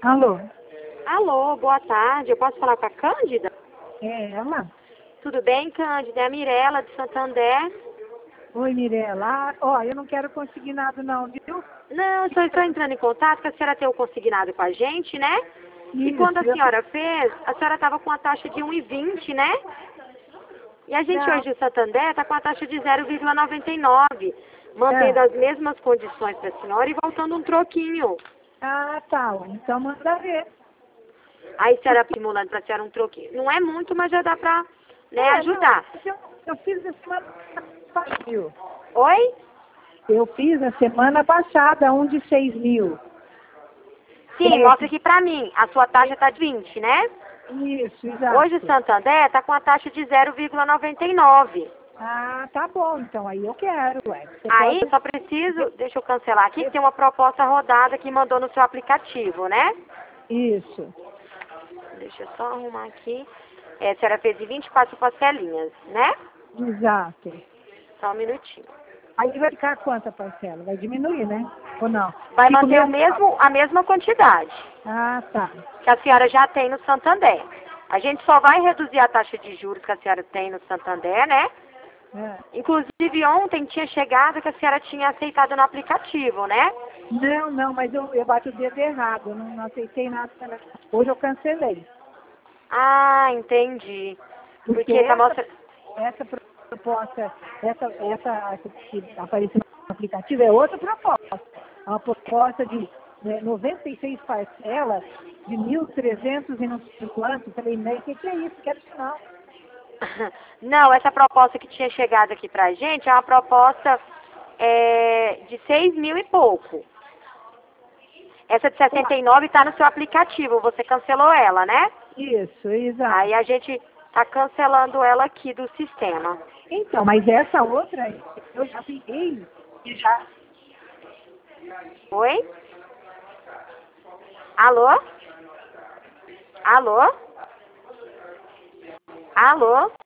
Alô? Alô, boa tarde. Eu posso falar com a Cândida? É ela? Tudo bem, Cândida? É a Mirela de Santander. Oi, Mirela. Eu não quero conseguir nada não, viu? Não, eu só estou entrando em contato que a senhora tem o consignado com a gente, né? E quando a Isso, senhora fez, a senhora estava com a taxa de 1,20, né? E a gente Não, hoje em Santander está com a taxa de 0,99, mantendo é. as mesmas condições para a senhora e voltando um troquinho. Ah, tá. Então manda ver. Aí a senhora simulando para a senhora um troquinho. Não é muito, mas já dá para, né, Não, ajudar. eu fiz a semana passada, viu? Oi? Eu fiz a semana passada um de 6.000. E Sim, aí, mostra aqui pra mim. A sua taxa tá de 20, né? isso, Hoje exato. Santander tá com a taxa de 0,99. Ah, tá bom. Então aí eu quero, ué. Você Aí, pode... eu só preciso, deixa eu cancelar aqui, que tem uma proposta rodada que mandou no seu aplicativo, né? Isso. Deixa eu só arrumar aqui. A senhora fez de 24 parcelinhas, né? Exato. Só um minutinho. Aí vai ficar quanta parcela? Vai diminuir, né? Ou não? Vai Fica o manter mesmo? a mesma quantidade Ah, tá. que a senhora já tem no Santander. A gente só vai reduzir a taxa de juros que a senhora tem no Santander, né? É. Inclusive ontem tinha chegado que a senhora tinha aceitado no aplicativo, né? Não, mas eu bati o dedo errado, eu não aceitei nada. Hoje eu cancelei. Ah, entendi. Porque Porque tá mostrando. essa proposta, essa que apareceu no aplicativo é outra proposta. É uma proposta de 96 parcelas de 1.300 e não sei quanto. Falei, o que é isso? Quero isso não. Não, essa proposta que tinha chegado aqui pra gente é uma proposta de 6 mil e pouco. Essa de 69 está no seu aplicativo, você cancelou ela, né? Isso, exato. Aí a gente tá cancelando ela aqui do sistema. Então, mas essa outra, eu já peguei e já. Oi? Alô? Alô? Alô?